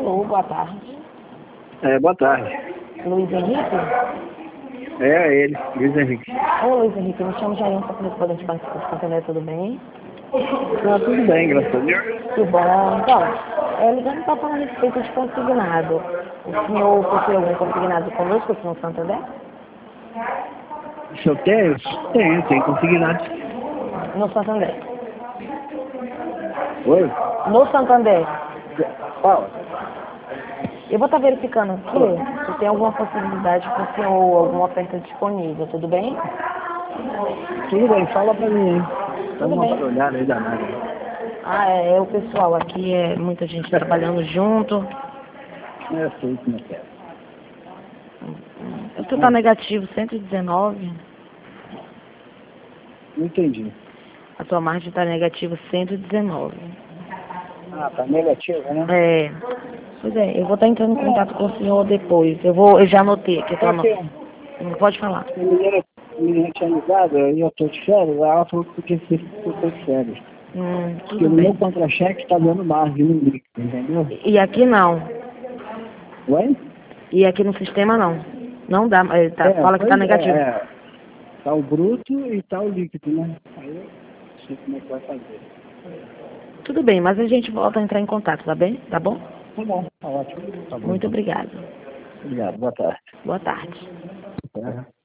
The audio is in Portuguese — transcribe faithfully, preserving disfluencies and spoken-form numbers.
Alô, boa tarde. É, boa tarde. Luiz Henrique? É, ele, Luiz Henrique. Oi, Luiz Henrique, eu me chamo Jair, sou correspondente do Banco de Santander, tudo bem? Tá tudo bem, graças a Deus. Que bom. Então, é, ligando para falar a respeito de consignado. O senhor possui algum consignado conosco aqui no Santander? Se eu tenho? Tenho, tenho consignado. No Santander. Oi? No Santander. Fala. Eu vou estar verificando aqui se tem alguma possibilidade para o senhor ou alguma oferta disponível, tudo bem? Tudo bem, fala pra mim, hein? Dá Tudo uma bem. olhada aí danada. Ah, é, é o pessoal aqui, é muita gente trabalhando junto. Eu sei como é que é. Você está negativo cento e dezenove, Não entendi. a sua margem está negativo cento e dezenove. Ah, tá negativo, né? É. Pois é, eu vou estar entrando em contato com o senhor depois. Eu vou, eu já anotei aqui, tá? Só que Não pode falar. a menina, a menina tinha ligado e eu tô de férias, ela falou que podia ser que eu tô de férias. Hum, Porque tudo no meu bem. contra-cheque tá dando margem no líquido, entendeu? E aqui não. Oi? E aqui no sistema não. Não dá, é, tá, É, fala que tá pois negativo. é, é. Tá o bruto e tá o líquido, né? Aí eu não sei como é que vai fazer. Tudo bem, mas a gente volta a entrar em contato, tá bem? Tá bom? Tá bom, tá ótimo. Tá bom Muito então. obrigada. Obrigado, boa tarde. Boa tarde. É.